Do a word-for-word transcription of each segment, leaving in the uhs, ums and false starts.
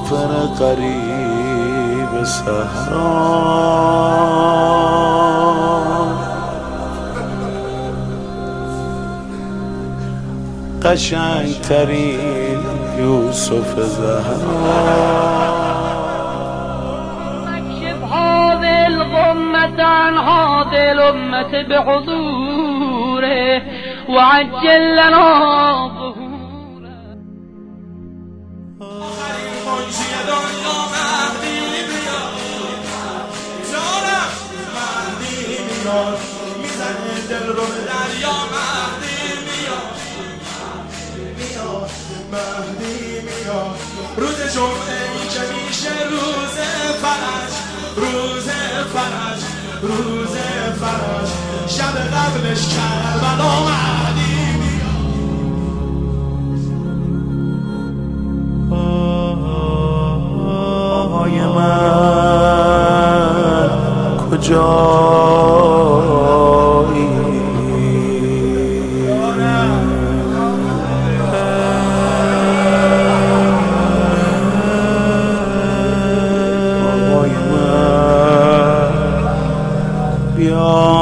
مسافر غریب صحرا قشنگ ترین یوسف زهرا عن هذه الأمة بحضوره وعجل لنا ظهوره آخرین منشی دنیا مهدی بیاد جانم مهدی بیاد میزنه دل رو به دریا مهدی بیاد میاد مهدی میاد روز جمعه ای که میشه روز فرج روز فرج روز فرج شب قبلش کربلا مهدی آهای من کجایی آهای من بیا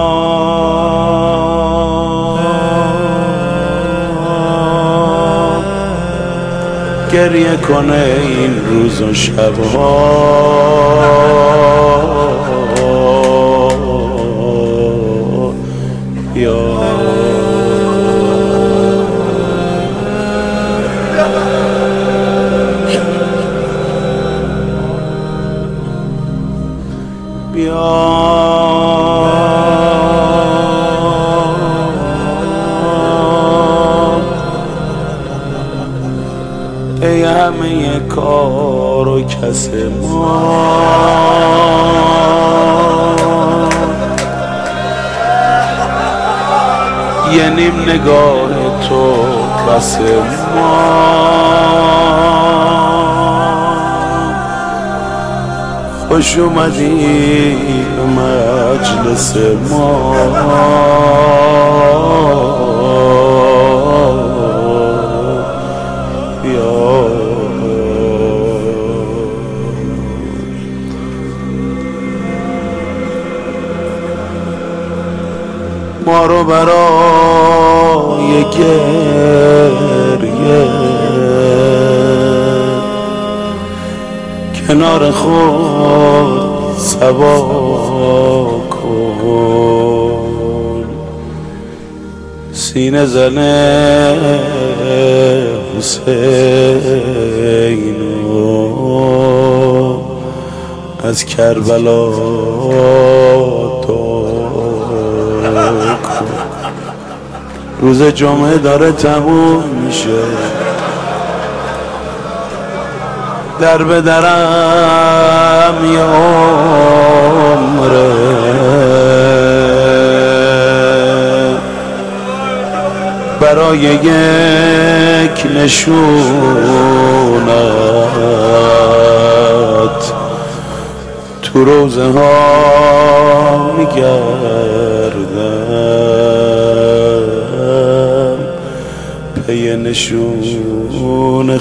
گریه کنه این روز و شبها بیا بیا ای همه کار و کس ما یه نیم نگاه تو بس ما خوش اومدی به مجلس ما ما رو برای گریه کنار خود سوا کن سینه زنه حسینو از کربلا روز جمعه داره تموم میشه در به درم یه عمره برای یک نشونت تو روزه ها میگردم پی نشون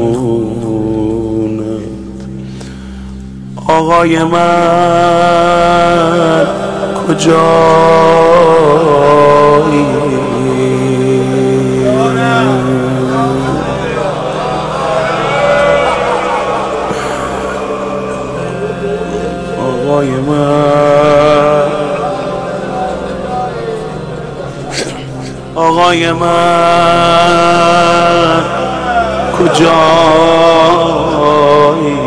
خونت آقای من کجایی آقای من آقای من کجایی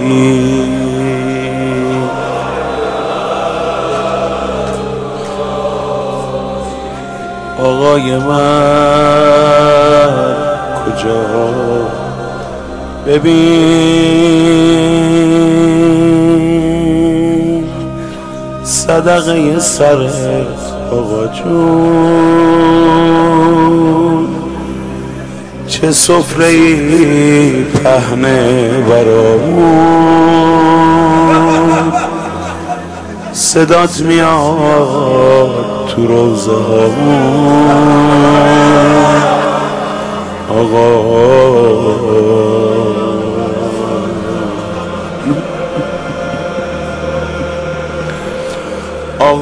آقای من کجا ببین صدقه سرت آقا جون چه سفره‌ای پهنه برامون صدات میاد تو روزه هامون آقا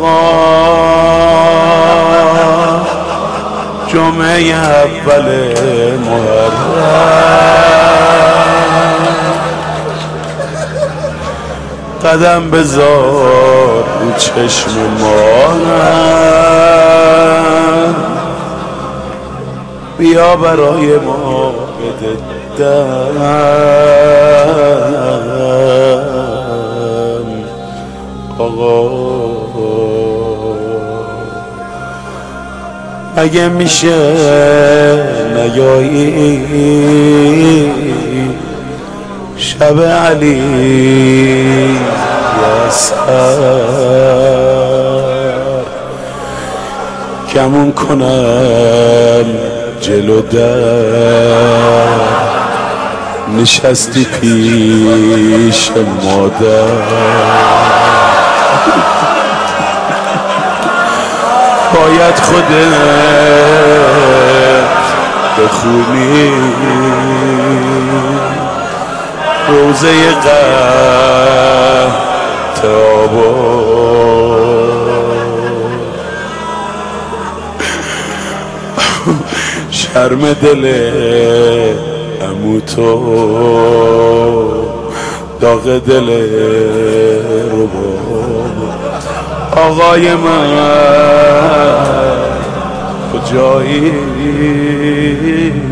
آقا جمعه اول محرم قدم بذار رو چشم مانم بیا برای ما بده دم آقا اگه میشه نیایی شب علی یاسر کمون کنم جلو در نشستی پیش مادر باید خودت بخونی روزه قحط آباد شرم دل عمو تو داغ دل رباب آقای من کجایی